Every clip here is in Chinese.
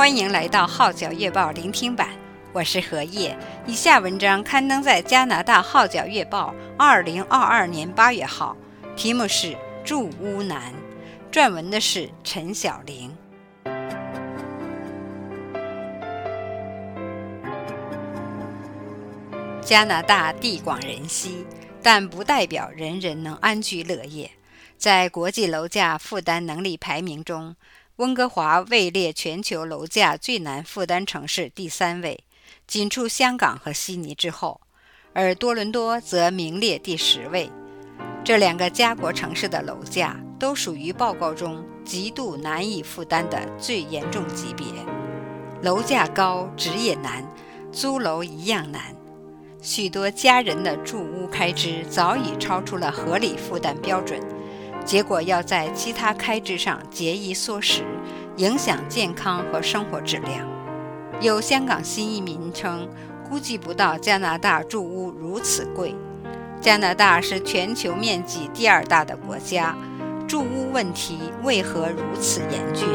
欢迎来到号角月报聆听版，我是何叶。以下文章刊登在加拿大号角月报2022年8月号，题目是住屋难，撰文的是陈晓玲。加拿大地广人稀，但不代表人人能安居乐业。在国际楼价负担能力排名中，温哥华位列全球楼价最难负担城市第3位，仅处香港和悉尼之后，而多伦多则名列第10位。这两个家国城市的楼价都属于报告中极度难以负担的最严重级别。楼价高，置业难，租楼一样难。许多家人的住屋开支早已超出了合理负担标准，结果要在其他开支上节衣缩食，影响健康和生活质量。有香港新移民称，估计不到加拿大住屋如此贵。加拿大是全球面积第2大的国家，住屋问题为何如此严峻？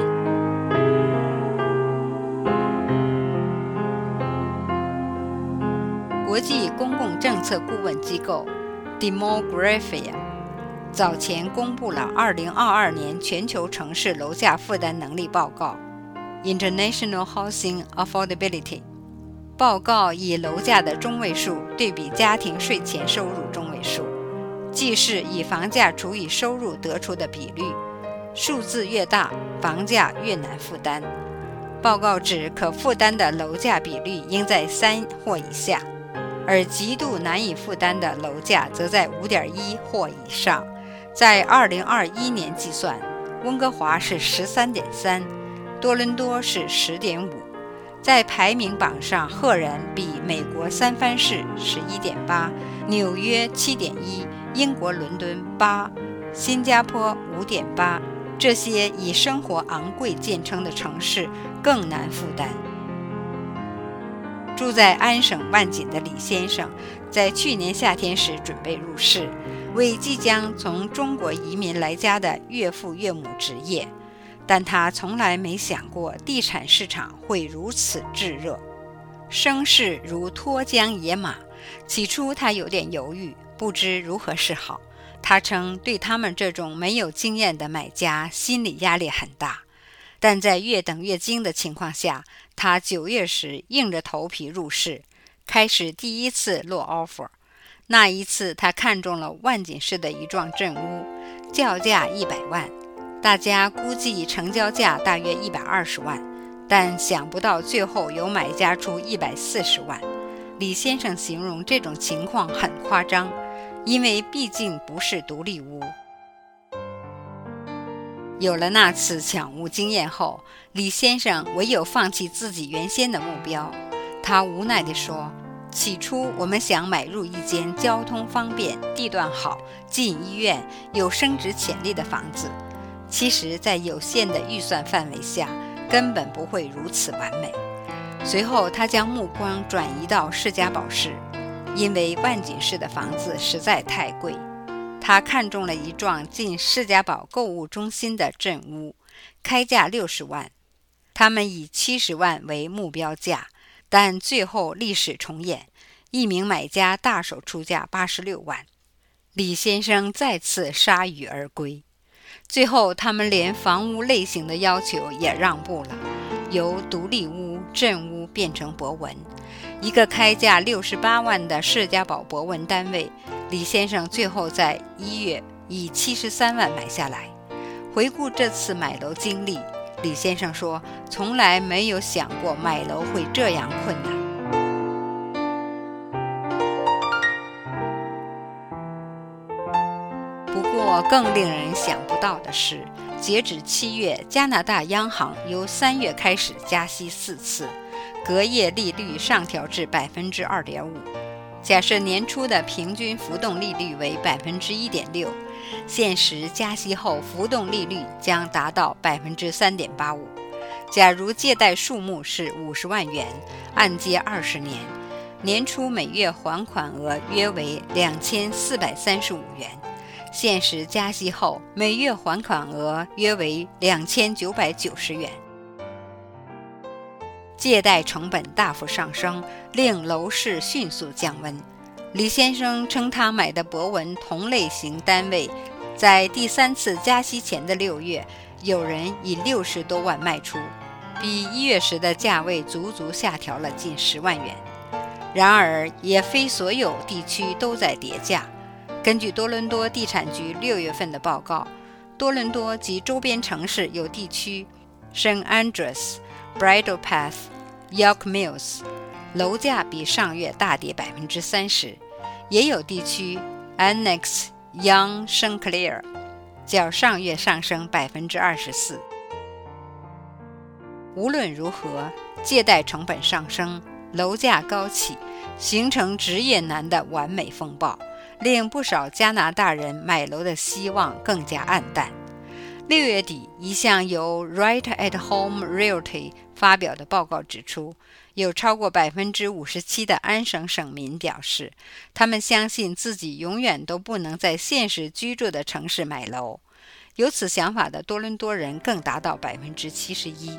国际公共政策顾问机构 Demographia 早前公布了2022年全球城市楼价负担能力报告 International Housing Affordability。 报告以楼价的中位数对比家庭税前收入中位数，即是以房价除以收入得出的比率，数字越大，房价越难负担。报告指可负担的楼价比率应在3或以下，而极度难以负担的楼价则在 5.1 或以上。在2021年计算，温哥华是 13.3， 多伦多是 10.5。 在排名榜上赫然比美国三藩市 11.8， 纽约 7.1， 英国伦敦 8， 新加坡 5.8， 这些以生活昂贵见称的城市更难负担。住在安省万锦的李先生，在去年夏天时准备入市，为即将从中国移民来家的岳父岳母置业，但他从来没想过地产市场会如此炙热，声势如脱缰野马。起初他有点犹豫，不知如何是好。他称对他们这种没有经验的买家心理压力很大，但在越等越惊的情况下，他9月时硬着头皮入市，开始第一次落 offer。 那一次他看中了万锦市的一幢镇屋，叫价100万，大家估计成交价大约120万，但想不到最后有买家出140万。李先生形容这种情况很夸张，因为毕竟不是独立屋。有了那次抢屋经验后，李先生唯有放弃自己原先的目标。他无奈地说，起初我们想买入一间交通方便、地段好、近医院、有升值潜力的房子，其实在有限的预算范围下根本不会如此完美。随后他将目光转移到士嘉堡市，因为万锦市的房子实在太贵。他看中了一幢近士嘉堡购物中心的镇屋，开价60万，他们以70万为目标价，但最后历史重演，一名买家大手出价86万，李先生再次铩羽而归。最后他们连房屋类型的要求也让步了，由独立屋、镇屋变成博文。一个开价68万的士嘉堡博文单位，李先生最后在1月以73万买下来。回顾这次买楼经历，李先生说，从来没有想过买楼会这样困难。不过更令人想不到的是，截止7月，加拿大央行由3月开始加息4次，隔夜利率上调至 2.5%。 假设年初的平均浮动利率为 1.6%， 现实加息后浮动利率将达到 3.85%。 假如借贷数目是50万元，按揭20年，年初每月还款额约为2435元，现实加息后每月还款额约为2990元。 借贷成本大幅上升，令楼市迅速降温。李先生称他买的博文同类型单位在第3次加息前的6月，有人以60多万卖出，比1月时的价位足足下调了近10万元。然而，也非所有地区都在跌价。根据多伦多地产局6月份的报告，多伦多及周边城市有地区 St. Andrews、Bridle Path、York Mills 楼价比上月大跌 30%， 也有地区 Annex、Yonge、St. Clair 较上月上升 24%。 无论如何，借贷成本上升，楼价高企，形成职业难的完美风暴，令不少加拿大人买楼的希望更加黯淡。6月底，一项由 Right at Home Realty 发表的报告指出，有超过 57% 的安省省民表示，他们相信自己永远都不能在现实居住的城市买楼。有此想法的多伦多人更达到 71%。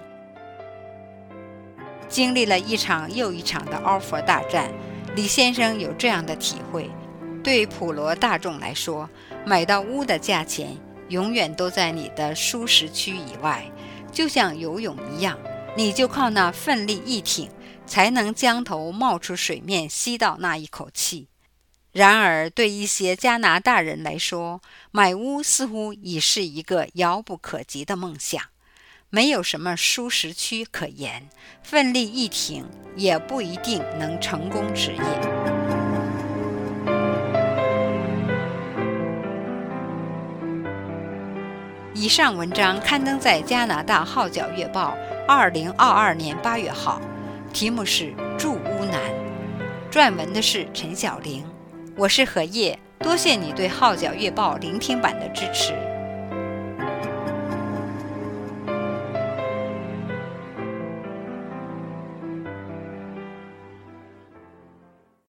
经历了一场又一场的 offer 大战，李先生有这样的体会：对普罗大众来说，买到屋的价钱永远都在你的舒适区以外，就像游泳一样，你就靠那奋力一挺，才能将头冒出水面，吸到那一口气。然而，对一些加拿大人来说，买屋似乎已是一个遥不可及的梦想。没有什么舒适区可言，奋力一挺也不一定能成功职业。以上文章刊登在加拿大号角月报2022年8月号，题目是住屋难，撰文的是陈晓玲。我是何叶，多谢你对号角月报聆听版的支持。